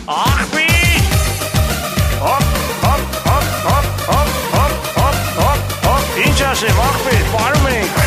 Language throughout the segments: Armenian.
Աղբի Հոպ, հոպ, հոպ, հոպ, հոպ, հոպ, հոպ, հոպ, հոպ Ինչ ասեմ, աղբի, պարում ենք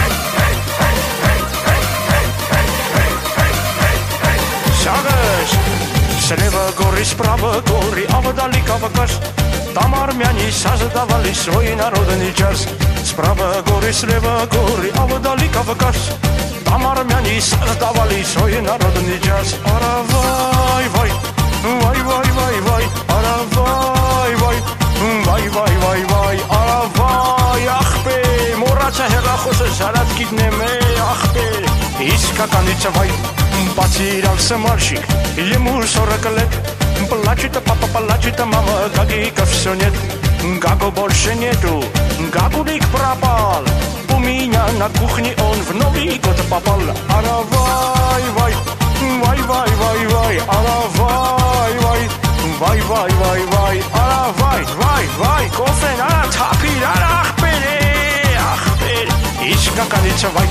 Շագս Слева гори, справа гори, а вдалека показ Там армяне создавали свой народный час Справа гори, слева гори, а вдалека показ Там армяне создавали свой народный час Ара вай, вай, вай, вай, вай, вай Ара вай, вай, վայ, վայ, վայ, վայ, արավայ, ախպեր Մորացա հեղախոսը զարած գիտնեմ է, ախպեր Իսկականից վայ, բացի իրավ սմարշիկ Ему 40 лет Плачет папа, плачет мама Гагиков все нет Гаго больше нету Гагулик пропал У меня на кухне он в Новый год попал Аравай, вай, вай, вай, вай, вай Аравай, вай, вай, вай, вай, вай Аравай, вай, вай Кофен, ара, թափիր, ара, ախպեր է, ախպեր Իսկականից վայ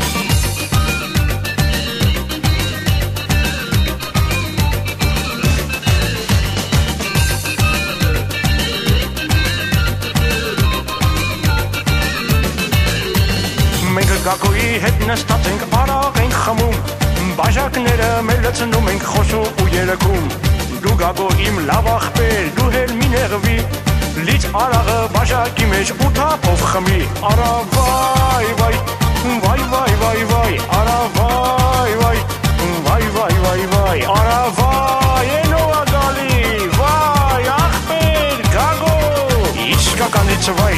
Գագոյի հետ նստած ենք արաղ ենք խմում Բաժակները մեր լցնում ենք խոսում ու երգում Դու գագո իմ լավ ախպեր, դու հել մի նեղվի Լից արաղը բաժակի մեջ ու թափով խմի Արավայ, վայ, վայ, վայ, վայ, վայ Արավայ, վայ, վայ, վայ, վայ, վայ Արավայ, ենով ագալի, վայ, ախպեր, գագո Իսկականից վայ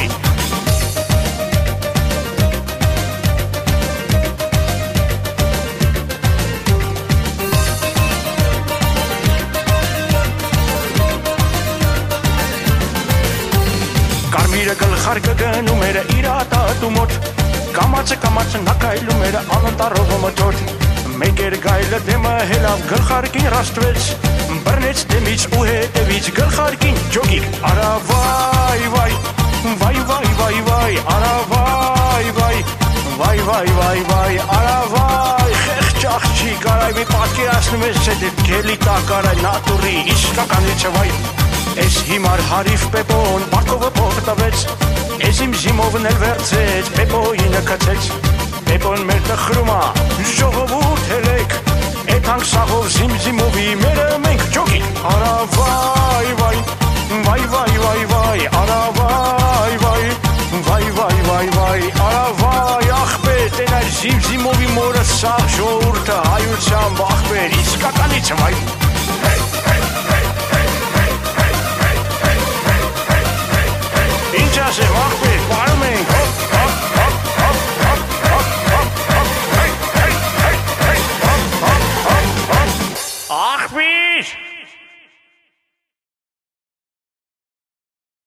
Կարմիրը գլխարկը գնում էր իրատատու մոտ Կամացը նակայլում էր անտարով մտոտ Մեկ էր գայլը դեմը հելավ գլխարկին ռաստվեց Բռնեց դեմից ու հետևից գլխարկին ջոգիկ Արավայ, վայ, վայ, վայ, վայ, վայ Արավայ, վայ, վայ, վայ, վայ, վայ Արավայ, խեղճ աղջիկ Արայ մի պատկերացնում ես հետ գելի տակարայ նատուրի իսկականից վայ Ես հիմար հարիվ պեպոն բարկովը փող տվեց Ես իմ զիմովն էլ վերցեց պեպոյինը կծեց Պեպոն մեր տխրումա ժողովուրդ հելեք Էտ հանք սաղով զիմովի մերը մենք ջոգի Արավայ, վայ, վայ, վայ, վայ, վայ Արավայ, վայ, վայ, վայ, վայ, վայ Արավայ, ախպեր, տենայր զիմովի մորը սաղ ժողորդը հայությամբ ախպեր Իսկականից վայ Ինչ ասեմ, ախպեր, պարում ենք, հոպ, հոպ, հոպ, հոպ, հոպ, հոպ, հոպ, հոպ, հոպ, հոպ, հոպ, հոպ, հոպ, հոպ, հոպ, հոպ, ախպիր